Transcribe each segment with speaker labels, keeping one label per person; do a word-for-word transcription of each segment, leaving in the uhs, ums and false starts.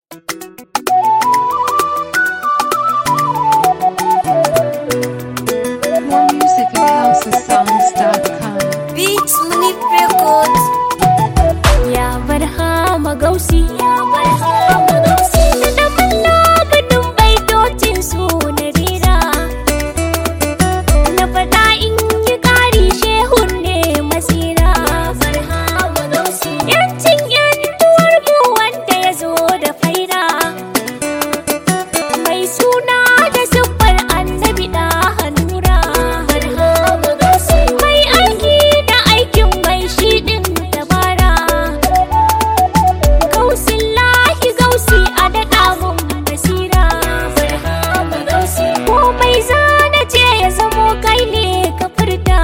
Speaker 1: More music at house songs dot com.
Speaker 2: Beats Munif Records.
Speaker 3: Ya barhama gausi, ya barhama gausi. Da malla gudun baitocin su na rira. Na faɗa in yi ƙari shehun ne masira. Barhama gausi. Yancin yantuwar mu wanda ya zo da faida. Mai suna da siffar annabi da hannura. Barhama gausi. Mai aiki da aikin mai shi ɗin dabara. Gausin lahi gausi a daɗa mun basira. Barhama gausi. Komai zana ce ya zamo kai ne ka furta.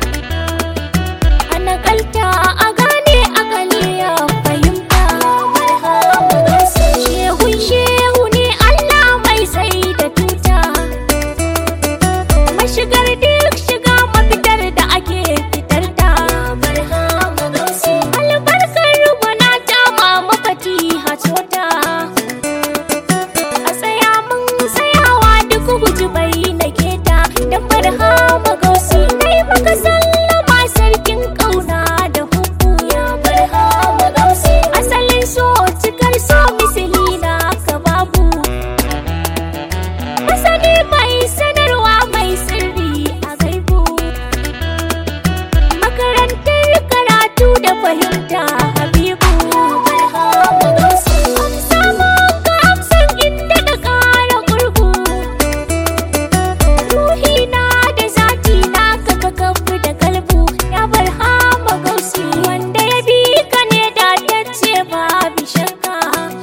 Speaker 3: A naƙalta a gane akali ya fahimta. Barhama gausi. Shehun shehu ne Allah mai sai da tuta. Mashigar duk shiga mafitar da ake fitar ta. Barhama gausi. Albarkar rubuna ta mama fatiha cota. A tsaya mun tsayawa duk guji bai na keta. Dan barhama gausi. Kai maka sallama sarkin ƙauna da hubbu. Ya barhama gausi. Asalin so cikar so misali na ka babu. Masani mai sanarwa mai sirri a gaibu. Makarantar karatu da fahimta habibu. Barhama gausi. Amsa maka amsan inda da ƙara gurgu. Ruhina da zati na kafa kafu da kalbu. Ya barhama gausi. Wanda ya bi ka ne da ya ce babu shakka.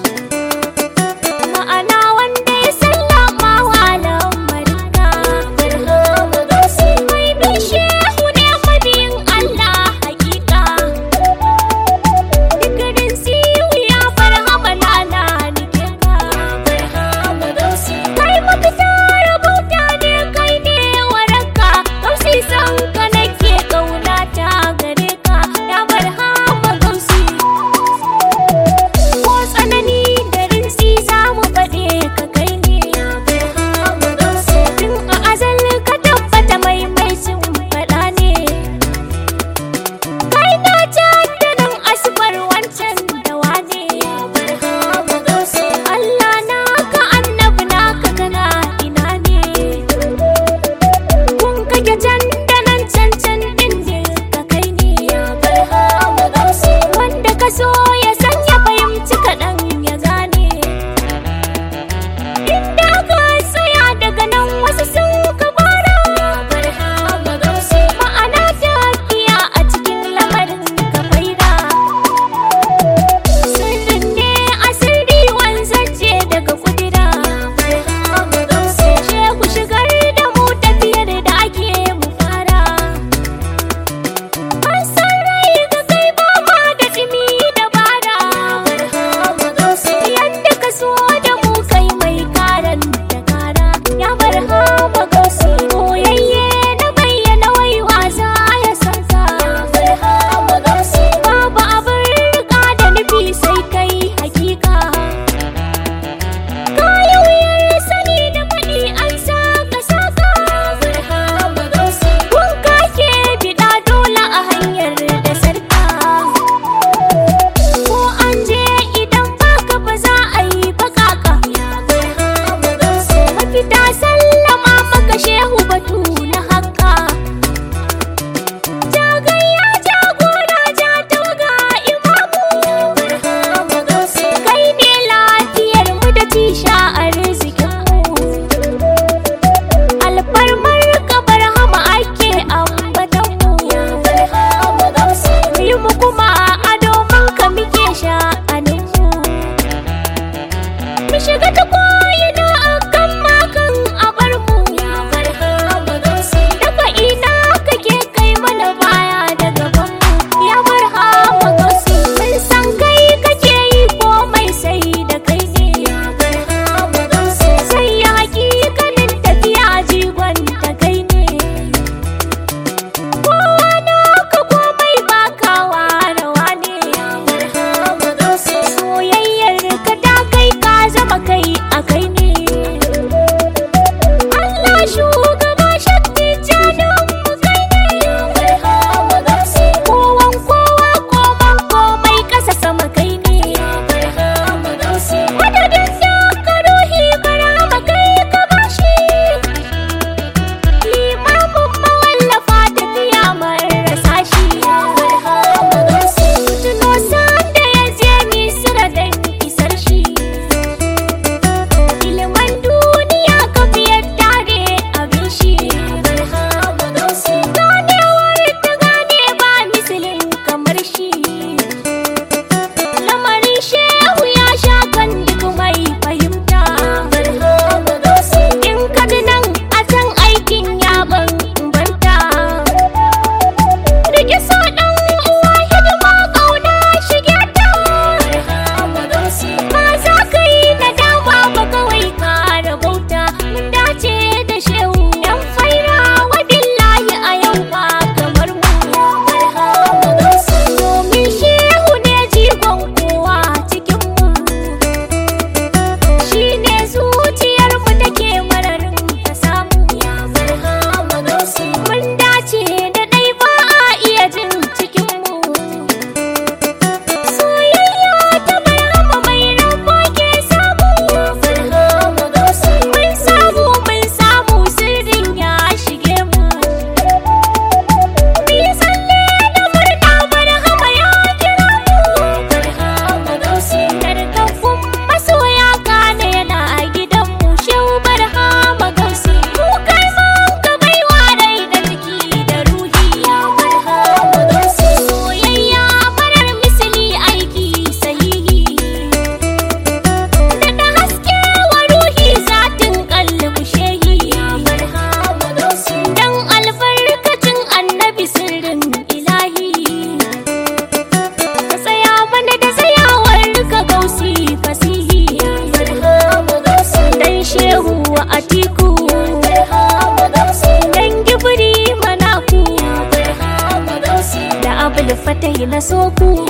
Speaker 3: Ma'ana wanda ya sallama wa lamarinka. Barhama gausi. Mai bin shehu ne mabiyin Allah hakika. Dukkanin siwu ya barhama lala nike ka. Barhama gausi. Kai mafita rabauta ne kai ne waraka. Gausi san ka nake ƙaunata gare ka. Ya barhama gausi. Ko tsanani da rinsi za mu faɗe ka kai ne. Barhama gausi. Tun a azal ka tabbata mai mai cin faɗa ne. Kai na jaddanin asfar wancan dawa ne. Barhama gausi. Allah naka annabi naka kana ina ne. Kun kake can da nan can can ɗin ka kai ne. Barhama gausi. Wanda ka so ya san ya fahimci kaɗan ya gane. Inda ka tsaya daga nan wasu sun ka fara. Barhama gausi. Ma'ana tafiya a cikin lamarin ka faida. Sirrin ne a sirri wanzance daga kudura. Barhama gausi. Shehu shigar da mu tafiyar da ake mu fara. An san rai ga kai ba ma da ɗimi da bara. Barhama gausi. Yadda ka so da mu kai mai karan da kara. Ya barhama gausi. Boyayye na bayyana wai wasa ya san ka. Barhama gausi. Babu abin riga da nufi sai kai hakika. Kayi wuyar sani da faɗi an saka saka. Barhama gausi. Kun kake biɗa dole a hanyar da sarka. Ko an je idan baka ba za a yi bakaka. Barhama gausi. Mafita sallama maka shehu batu na haka. Jagayya jagora ja tawaga imamu. Barhama gausi. Kai ne lafiyar mu da tisha a rizikin mu. Alfarmar ka barhama ake ambatan mu. Barhama gausi. Mu yi mu kuma a domin ka muke sha'anin mu. Mu shiga ta ko'ina a kan makan a bar mu. Barhama gausi. Daga ina kake kai mana baya da gaban mu. Ya barhama gausi. Mun san kai kake yi komai sai da kai ne. Barhama gausi. Sai ya hakikanin tafiya jigon ta kai ne. Kowa naka komai baka warawa ne. Barhama gausi. Soyayyar ka ta kai ka na so ku